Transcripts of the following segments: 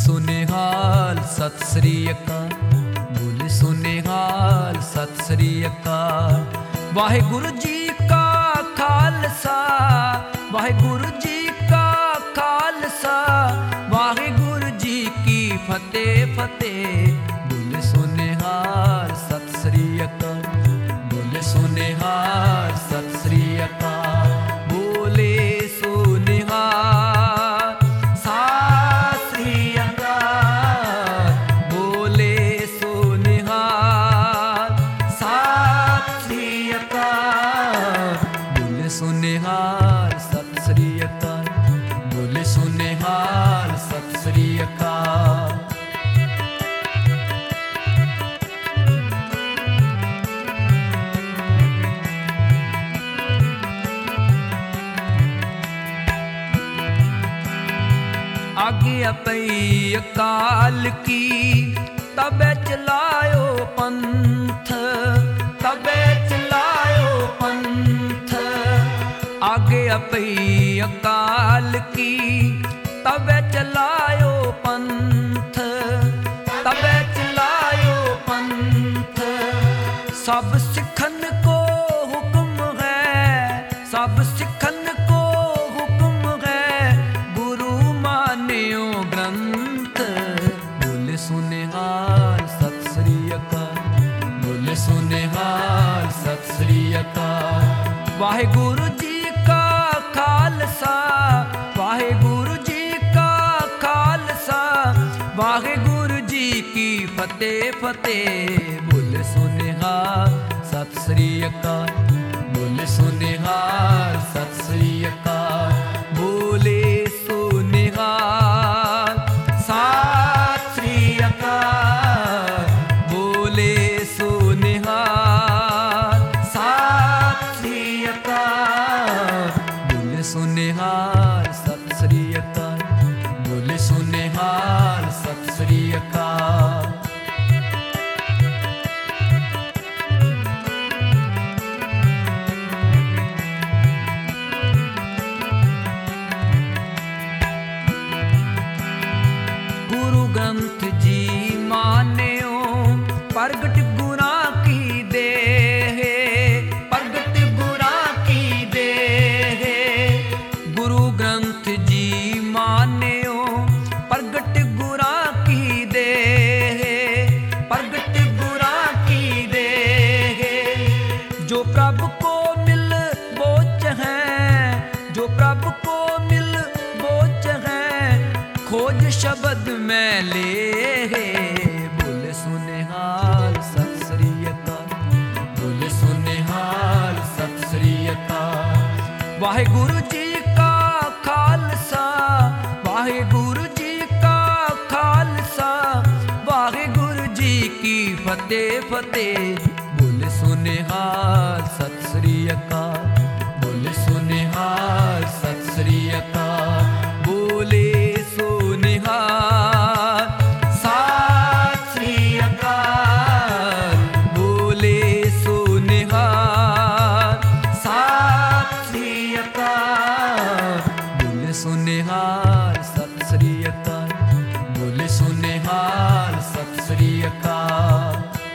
ਸੁਨੇਹਾਲ ਸਤਿ ਸ੍ਰੀ ਅਕਾਲ, ਬੋਲੇ ਸੁਨੇਹਾਲ ਸਤਿ ਸ੍ਰੀ ਅਕਾਲ। ਵਾਹਿਗੁਰੂ ਜੀ ਕਾ ਖਾਲਸਾ, ਵਾਹਿਗੁਰੂ ਜੀ ਕਾ ਖਾਲਸਾ, ਵਾਹਿਗੁਰੂ ਜੀ ਕੀ ਫਤਿਹ ਫਤਿਹ। ਬੋਲੇ ਸੁਨੇਹਾਲ ਸਤਿ ਸ੍ਰੀ ਅਕਾਲ, ਬੋਲੇ ਸੁਨੇਹਾਲ ਸਤਿ ਸ੍ਰੀ ਅਕਾਲ, ਬੋਲੇ ਸੁਨੇਹਾਲ ਸੁਨੇਹਾਲ ਸਤਿ ਸ੍ਰੀ ਅਕਾਲ, ਬੋਲੇ ਸੁਨੇਹਾਲ ਸਤਿ ਸ੍ਰੀ ਅਕਾਲ। ਆਗਿਆ ਪਈ ਅਕਾਲ ਕੀ, ਤਬੇ ਚਲਾਇਓ ਪੰਥ, ਤਬੇ ਚਲਾਇਓ ਪੰਥ। ਆਗਿਆ ਪਈ ਅਕਾਲ ਕੀ, ਤਬੇ ਚਲਾਇਓ ਪੰਥ, ਤਬੇ ਚਲਾਇਓ ਪੰਥ। ਸਭ ਸਿੱਖਨ ਕੋ ਹੁਕਮ ਹੈ, ਸਭ ਸਿੱਖਨ ਕੋ ਹੁਕਮ ਹੈ, ਗੁਰੂ ਮਾਨਿਓ ਗ੍ਰੰਥ। ਬੋਲੇ ਸੁਨੇਹਾਲ ਸਤਿ ਸ੍ਰੀ ਅਕਾਲ, ਬੋਲੇ ਸੁਨੇਹਾਲ ਸਤਿ ਸ੍ਰੀ ਅਕਾਲ। ਵਾਹਿਗੁਰੂ ਜੀ ਕਾ ਖਾਲਸਾ, ਵਾਹਿਗੁਰੂ ਜੀ ਕਾ ਖਾਲਸਾ, ਵਾਹਿਗੁਰੂ ਜੀ ਕੀ ਫਤਿਹ ਫਤਿਹ। ਬੋਲੇ ਸੁਨੇਹਾਲ ਸਤਿ ਸ੍ਰੀ ਅਕਾਲ, ਬੋਲੇ ਸੁਨੇਹਾਲ ਸਤਿ ਸ੍ਰੀ ਅਕਾਲ, ਬੋਲੇ ਸੁਨੇਹਾਲ ਸਤਿ ਸ੍ਰੀ ਅਕਾਲ, ਬੋਲੇ ਸੁਨੇਹਾਲ ਸਤਿ ਸ੍ਰੀ ਅਕਾਲ, ਬੋਲੇ ਸੁਨੇਹਾਲ ਸਤਿ ਸ੍ਰੀ ਅਕਾਲ, ਬੋਲੇ ਸੁਨੇਹਾਲ ਸਤਿ ਸ੍ਰੀ ਅਕਾਲ। ਗੁਰੂ ਗ੍ਰੰਥ ਜੀ ਮਾਨਿਓ ਪ੍ਰਗਟ ਗੁਰਾਂ ਕੀ ਦੇਹ, ਪ੍ਰਗਟ ਗੁਰਾਂ ਕੀ ਦੇਹ। ਗੁਰੂ ਗ੍ਰੰਥ ਜੀ ਮਾਨਿਓ ਪ੍ਰਗਟ ਗੁਰਾਂ ਕੀ ਦੇਹ, ਪ੍ਰਗਟ ਗੁਰਾਂ ਕੀ ਦੇਹ। ਜੋ ਪ੍ਰਭ ਕੋ ਮਿਲ ਬੋਚ ਹੈ, ਜੋ ਪ੍ਰਭ ਕੋ ਮਿਲ ਬੋਚ ਹੈ, खोज शब्द में ले। बोले सुनहाल सत श्री अकाल, बोले सुनहाल सत श्री अकाल। वाहिगुरु जी का खालसा, वाहिगुरु जी का खालसा, वाहिगुरु जी की फतेह फतेह। बोले सुनहाल सत श्री अकाल, बोले सुनहाल सत श्री अकाल, बोले सुनहाल सत श्री अकाल, बोले सुनहाल सत श्री अकाल, बोले सुनहाल सत श्री अकाल, बोले सुनहाल सत श्री अकाल।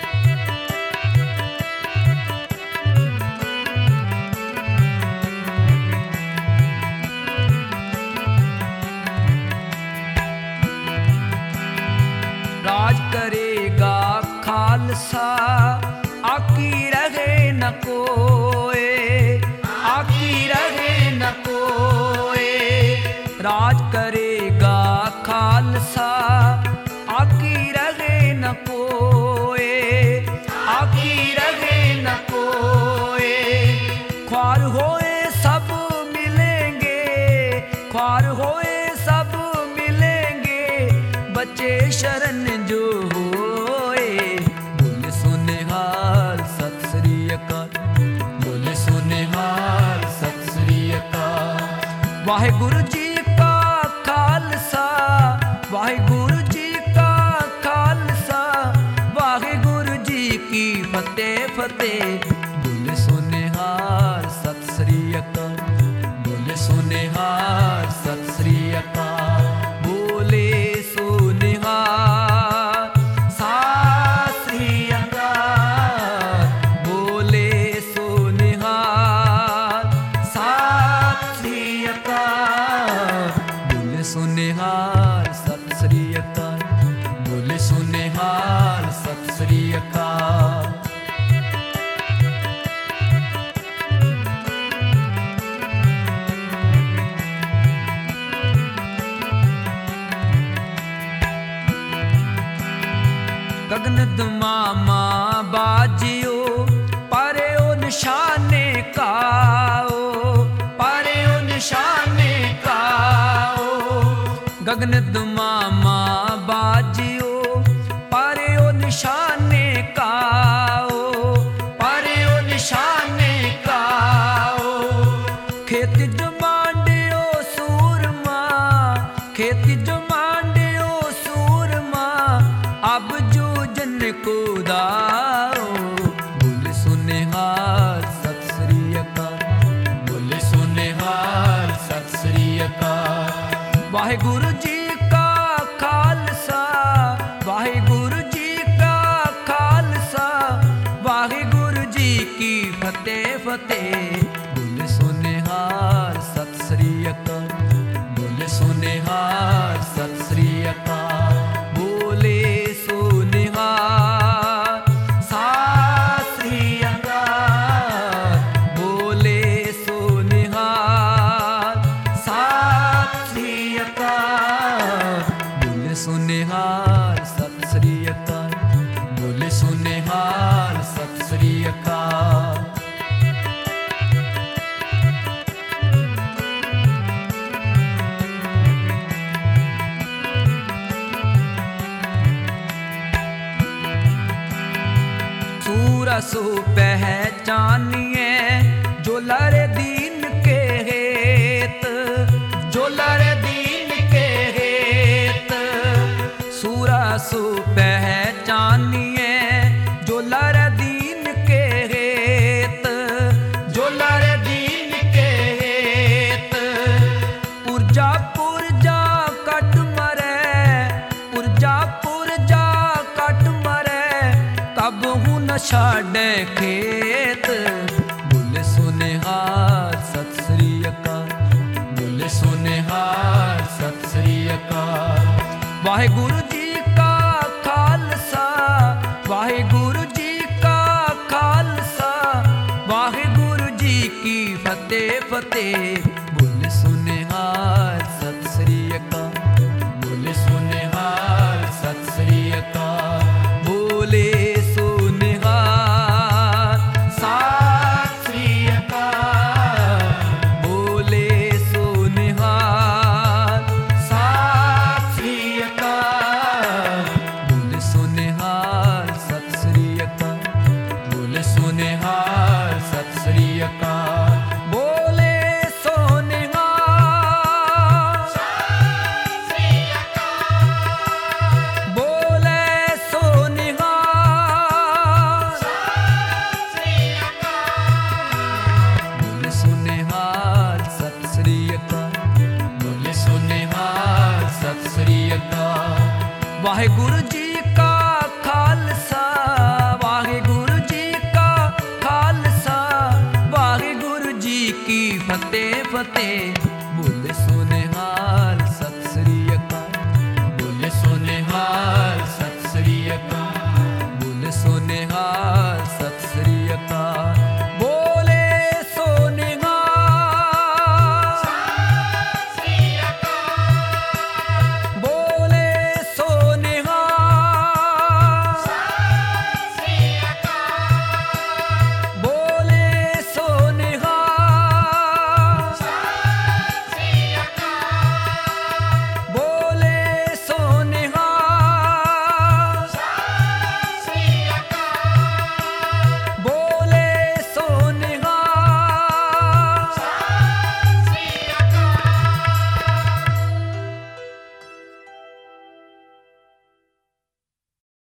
राज करेगा खालसा, आकी रहे न कोए, आकी रहे न कोए। राज करेगा खालसा, आकी रहे न कोए, आकी रहे न कोए। ख्वार होए सब मिलेंगे, ख्वार होए सब मिलेंगे, बच्चे शरण जो होए। बोले सुनहाल सत श्री अकाल, बोले सुनहाल सत श्री अकाल। वाहिगुरु जी का खालसा, वाहिगुरु जी का खालसा, वाहिगुरु जी की फतेह फतेह। बोले सुनहाल सत श्री अकाल, बोले सुनहाल सत श्री अकाल, बोले सुन ਸੁਨੇਹਾਲ ਸਤਿ ਸ੍ਰੀ ਅਕਾਲ, ਬੋਲੇ ਸੁਨੇਹਾਲ ਸਤਿ ਸ੍ਰੀ ਅਕਾਲ। गगन दमामा बाजियो पारे ओ निशाने काओ, पारे ओ निशाने काओ। गगन दमामा बाजियो पारे ओ निशाने काओ, पारे ओ निशाने काओ। खेत जमांडियो सूरमा, खेत जमांडियो सूरमा, अब जूझन को दाओ। बोले सुनेहाल सतਿ ਸ੍ਰੀ ਅਕਾਲ, बोले सुनेहाल सतਿ ਸ੍ਰੀ ਅਕਾਲ। वाहिगुरु जी का खालसा, वाहिगुरु जी का खालसा, वाहिगुरु जी की फतेह फतेह। बोले सुनेहाल सतਿ ਸ੍ਰੀ ਅਕਾਲ, बोले सुनेहाल सतਿ ਸ੍ਰੀ ਅਕਾਲ। बोले ਸੁਨੇਹਾਲ ਸਤਿ ਸ੍ਰੀ ਅਕਾਲ, ਬੋਲੇ ਸੁਨੇਹਾਲ ਸਤਿ ਸ੍ਰੀ ਅਕਾਲ। सूरा सो पहचानिए जो लरे दीन के हेत, जो लरे दीन के हेत। सूरा सो पहचानिए जो लर दीन के हेत, जो लर दीन के हेत। पुरजा पुरजा कट मरे, पुरजा पुरजा कट मरे, कब हूँ न छाड़े खेत। बोले सुनेहाल सतਿ ਸ੍ਰੀ ਅਕਾਲ, बोले सुनेहाल सतਿ ਸ੍ਰੀ ਅਕਾਲ। वाहिगुरु जी का खालसा, वाहिगुरु जी का खालसा, वाहिगुरु जी की फतेह फतेह। बोले सुनेहाल सतਿ ਸ੍ਰੀ अकाल, बोले सुनेहाल सतਿ स੍ਰੀ अकाल। बोले ਸੁਨੇਹਾਲ ਸਤਿ ਸ੍ਰੀ ਅਕਾਲ, ਬੋਲੇ ਸੁਨੇਹਾਲ ਸਤਿ ਸ੍ਰੀ ਅਕਾਲ, ਬੋਲੇ ਸੁਨੇਹਾਲ ਸਤਿ ਸ੍ਰੀ ਅਕਾਲ। ਬੋਲੇ ਸੁਨੇਹਾਲ ਸਤਿ ਸ੍ਰੀ ਅਕਾਲ, ਬੋਲੇ ਸੁਨੇਹਾਲ ਸਤਿ ਸ੍ਰੀ ਅਕਾਲ। ਵਾਹਿਗੁਰੂ ਜੀ ਕਾ ਖਾਲਸਾ, ਵਾਹਿਗੁਰੂ जी का खालसा, वाहिगुरु जी की फतेह फतेह।